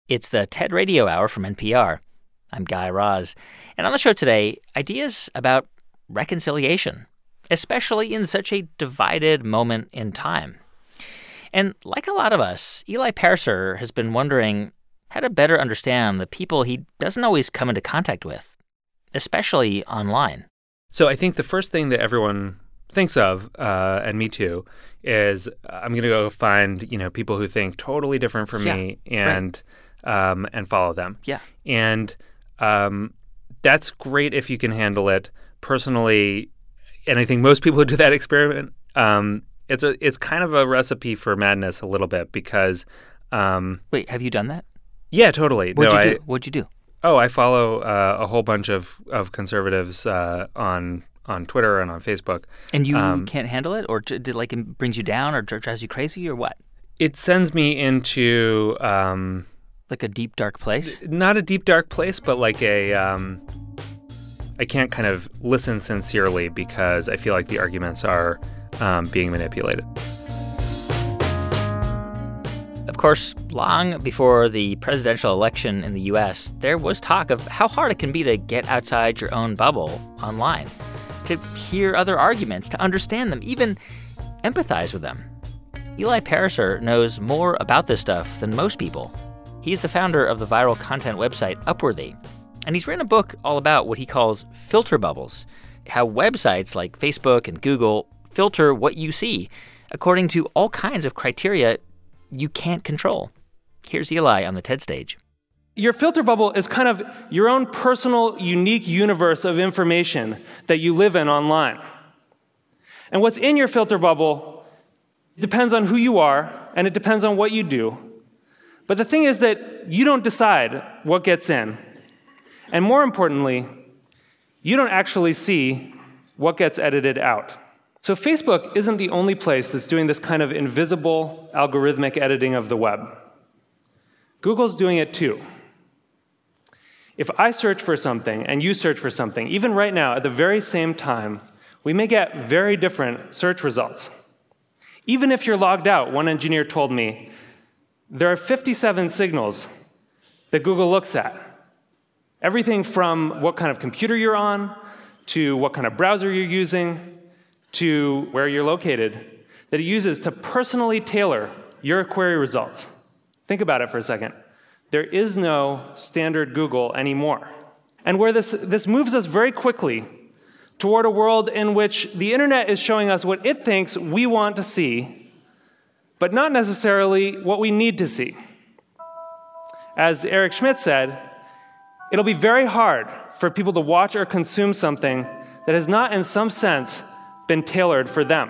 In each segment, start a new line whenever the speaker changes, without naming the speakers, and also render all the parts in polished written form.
It's the TED Radio Hour from NPR. I'm Guy Raz. And on the show today, ideas about reconciliation, especially in such a divided moment in time. And like a lot of us, Eli Pariser has been wondering how to better understand the people he doesn't always come into contact with, especially online.
So I think the first thing that everyone thinks of, and me too, is I'm going to go find, people who think totally different from me and follow them.
Yeah.
And that's great if you can handle it personally. And I think most people who do that experiment, it's kind of a recipe for madness a little bit because
Wait, have you done that?
Yeah, totally.
What'd you do?
Oh, I follow a whole bunch of conservatives on Twitter and on Facebook.
And you can't handle it? Or it brings you down or drives you crazy or what?
It sends me into
like a deep, dark place?
Not a deep, dark place, but like I can't kind of listen sincerely because I feel like the arguments are being manipulated.
Of course, long before the presidential election in the U.S., there was talk of how hard it can be to get outside your own bubble online, to hear other arguments, to understand them, even empathize with them. Eli Pariser knows more about this stuff than most people. He's the founder of the viral content website Upworthy, and he's written a book all about what he calls filter bubbles, how websites like Facebook and Google filter what you see according to all kinds of criteria you can't control. Here's Eli on the TED stage.
Your filter bubble is kind of your own personal, unique universe of information that you live in online. And what's in your filter bubble depends on who you are, and it depends on what you do. But the thing is that you don't decide what gets in. And more importantly, you don't actually see what gets edited out. So Facebook isn't the only place that's doing this kind of invisible algorithmic editing of the web. Google's doing it too. If I search for something and you search for something, even right now at the very same time, we may get very different search results. Even if you're logged out, one engineer told me, there are 57 signals that Google looks at. Everything from what kind of computer you're on, to what kind of browser you're using, to where you're located, that it uses to personally tailor your query results. Think about it for a second. There is no standard Google anymore. And where this moves us very quickly toward a world in which the internet is showing us what it thinks we want to see, but not necessarily what we need to see. As Eric Schmidt said, it'll be very hard for people to watch or consume something that has not, in some sense, been tailored for them.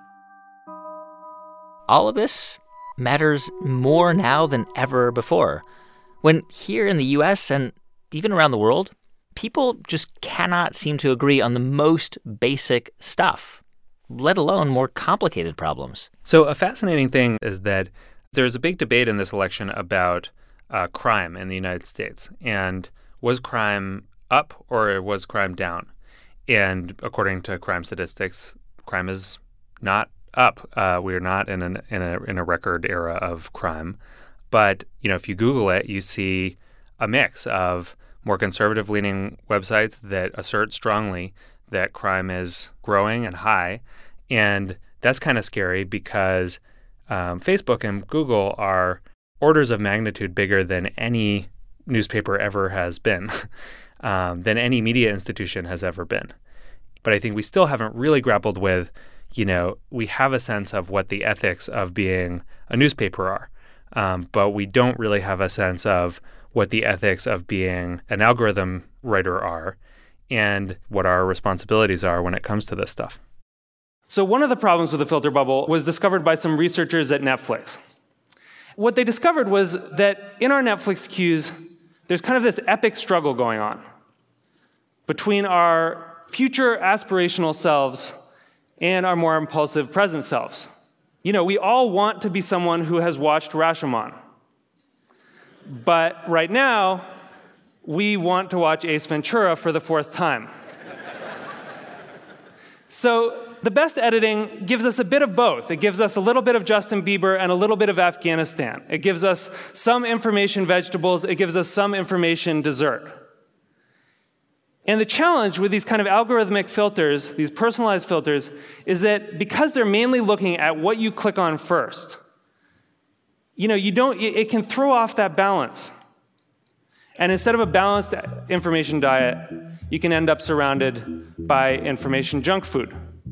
All of this matters more now than ever before, when here in the U.S. and even around the world, people just cannot seem to agree on the most basic stuff, let alone more complicated problems.
So a fascinating thing is that there's a big debate in this election about crime in the United States. And was crime up or was crime down? And according to crime statistics, crime is not up. We are not in a record era of crime. But if you Google it, you see a mix of more conservative-leaning websites that assert strongly that crime is growing and high, and that's kind of scary because Facebook and Google are orders of magnitude bigger than any newspaper ever has been. Than any media institution has ever been. But I think we still haven't really grappled with, we have a sense of what the ethics of being a newspaper are, but we don't really have a sense of what the ethics of being an algorithm writer are and what our responsibilities are when it comes to this stuff.
So one of the problems with the filter bubble was discovered by some researchers at Netflix. What they discovered was that in our Netflix queues, there's kind of this epic struggle going on between our future aspirational selves and our more impulsive present selves. We all want to be someone who has watched Rashomon. But right now, we want to watch Ace Ventura for the 4th time. So The best editing gives us a bit of both. It gives us a little bit of Justin Bieber and a little bit of Afghanistan. It gives us some information vegetables. It gives us some information dessert. And the challenge with these kind of algorithmic filters, these personalized filters, is that because they're mainly looking at what you click on first, it can throw off that balance. And instead of a balanced information diet, you can end up surrounded by information junk food.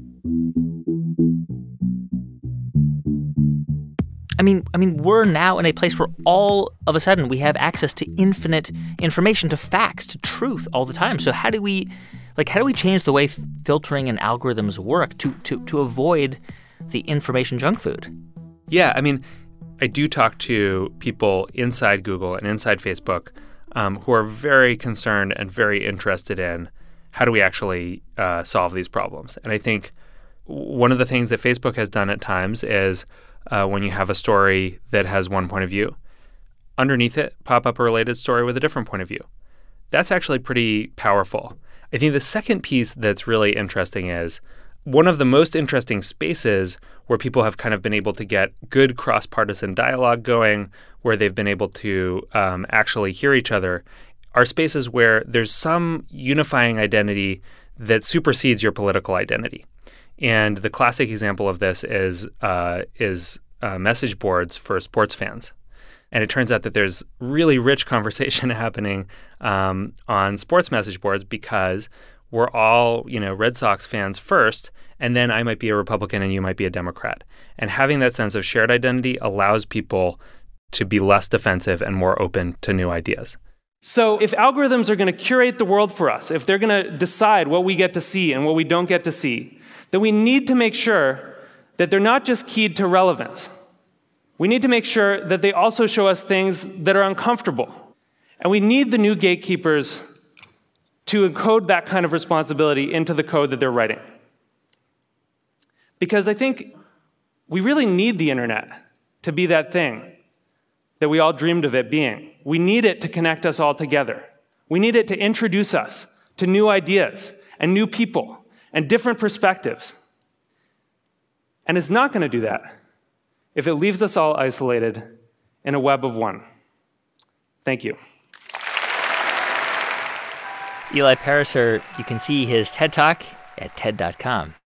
I mean, we're now in a place where all of a sudden we have access to infinite information, to facts, to truth all the time. So how do we change the way filtering and algorithms work to avoid the information junk food?
Yeah, I do talk to people inside Google and inside Facebook who are very concerned and very interested in how do we actually solve these problems. And I think one of the things that Facebook has done at times is when you have a story that has one point of view, underneath it pop up a related story with a different point of view. That's actually pretty powerful. I think the second piece that's really interesting is one of the most interesting spaces where people have kind of been able to get good cross-partisan dialogue going, where they've been able to actually hear each other, are spaces where there's some unifying identity that supersedes your political identity. And the classic example of this is message boards for sports fans. And it turns out that there's really rich conversation happening on sports message boards because we're all, Red Sox fans first, and then I might be a Republican and you might be a Democrat. And having that sense of shared identity allows people to be less defensive and more open to new ideas.
So if algorithms are going to curate the world for us, if they're going to decide what we get to see and what we don't get to see, then we need to make sure that they're not just keyed to relevance. We need to make sure that they also show us things that are uncomfortable. And we need the new gatekeepers to encode that kind of responsibility into the code that they're writing. Because I think we really need the internet to be that thing that we all dreamed of it being. We need it to connect us all together. We need it to introduce us to new ideas and new people and different perspectives. And it's not going to do that if it leaves us all isolated in a web of one. Thank you.
Eli Pariser, you can see his TED Talk at TED.com.